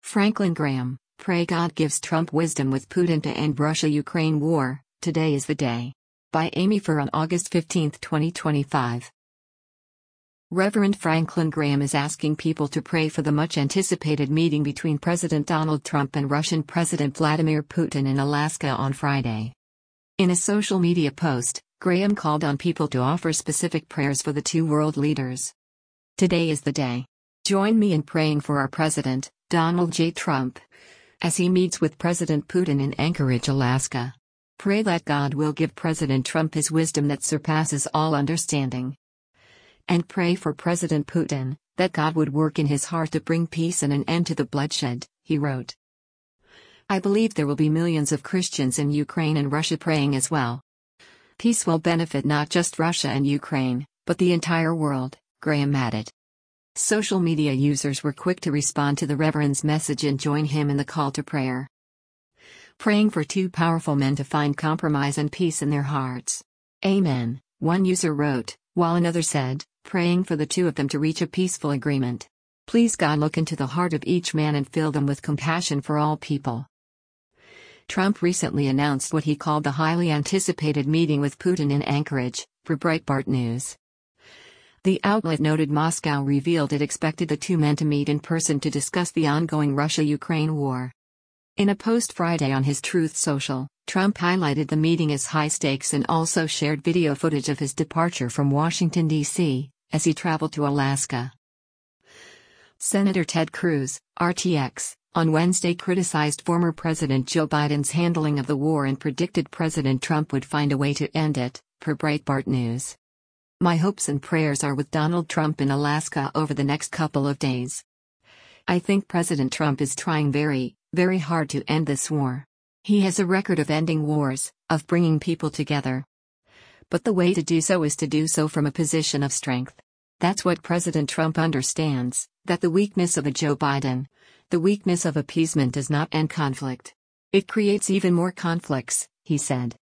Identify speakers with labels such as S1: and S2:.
S1: Franklin Graham, pray God gives Trump wisdom with Putin to end Russia-Ukraine war. Today is the day. By Amy Furr on August 15, 2025. Reverend Franklin Graham is asking people to pray for the much-anticipated meeting between President Donald Trump and Russian President Vladimir Putin in Alaska on Friday. In a social media post, Graham called on people to offer specific prayers for the two world leaders. Today is the day. Join me in praying for our President, Donald J. Trump, as he meets with President Putin in Anchorage, Alaska. Pray that God will give President Trump his wisdom that surpasses all understanding. And pray for President Putin, that God would work in his heart to bring peace and an end to the bloodshed, he wrote. I believe there will be millions of Christians in Ukraine and Russia praying as well. Peace will benefit not just Russia and Ukraine, but the entire world, Graham added. Social media users were quick to respond to the Reverend's message and join him in the call to prayer. Praying for two powerful men to find compromise and peace in their hearts. Amen, one user wrote, while another said, praying for the two of them to reach a peaceful agreement. Please God look into the heart of each man and fill them with compassion for all people. Trump recently announced what he called the highly anticipated meeting with Putin in Anchorage, for Breitbart News. The outlet noted Moscow revealed it expected the two men to meet in person to discuss the ongoing Russia-Ukraine war. In a post Friday on his Truth Social, Trump highlighted the meeting as high stakes and also shared video footage of his departure from Washington, D.C., as he traveled to Alaska. Senator Ted Cruz, RTX, on Wednesday criticized former President Joe Biden's handling of the war and predicted President Trump would find a way to end it, per Breitbart News. My hopes and prayers are with Donald Trump in Alaska over the next couple of days. I think President Trump is trying very hard to end this war. He has a record of ending wars, of bringing people together. But the way to do so is to do so from a position of strength. That's what President Trump understands, that the weakness of a Joe Biden, the weakness of appeasement does not end conflict. It creates even more conflicts, he said.